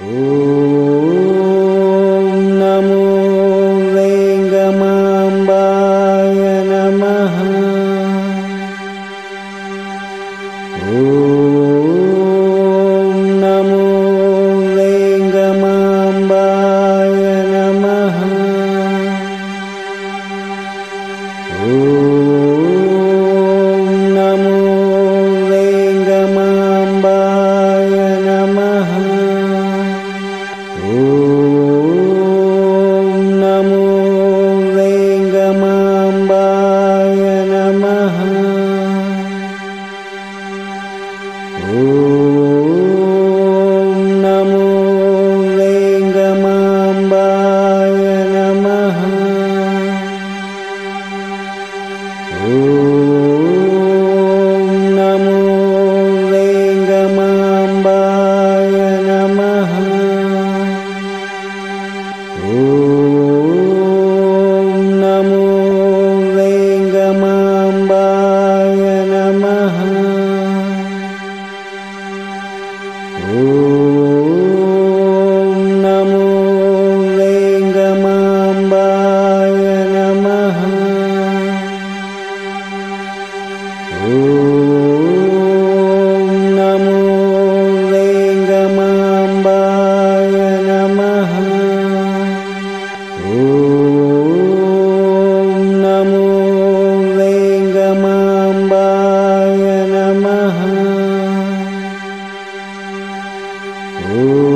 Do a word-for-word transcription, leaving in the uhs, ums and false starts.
ఓం నమో వేంగమాంబాయ నమః. ఓం నమో వేంగమాంబాయ నమః. ఓం నమో వేంగమాంబాయ నమః. ఓం నమో వేంగమాంబాయ నమః. ఓం నమో వేంగమాంబాయ నమః. ఓం నమో వేంగమాంబాయ నమః. ఓం నమో వేంగమాంబాయ నమః. ఓం నమో వేంగమాంబాయ నమః. ఓం నమో వేంగమాంబాయ నమః. ఓం నమో వేంగమాంబాయ నమః. ఓం